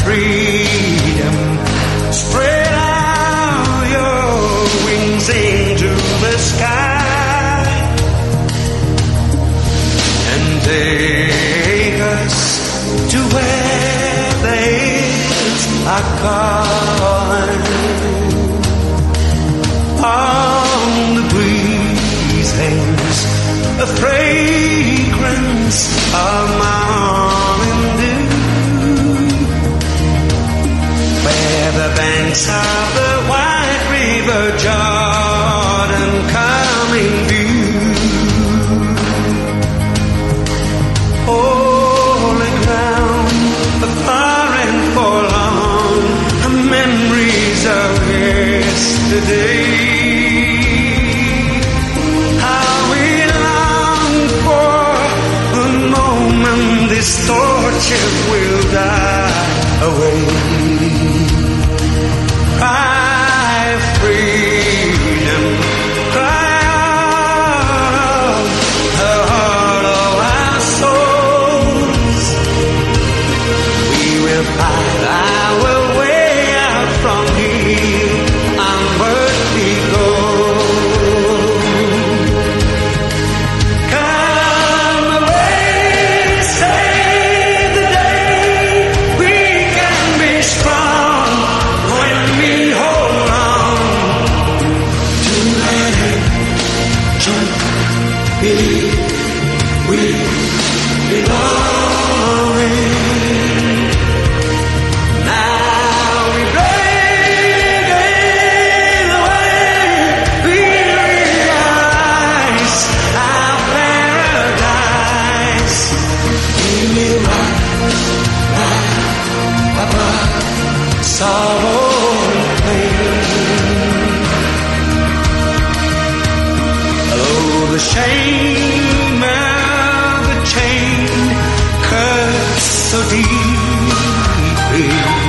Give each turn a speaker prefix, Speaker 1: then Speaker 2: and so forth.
Speaker 1: freedom. Spread out your wings into the sky and take us to where they are calling. On the breeze hangs a fragrance of morning dew, where the banks of the white river Jordan come in view. Holy ground, far and forlorn, memories of yesterday. How we long for the moment this torture will die away. Cry freedom, cry out the heart of our souls. We will find our way out from here, onward we go. Come away, save the day. We can be strong when we hold on to legend. Believe we belong. Now we break the way. We realize our paradise. We will rise above sorrow and pain. Oh, the shame of the chain cuts so deeply.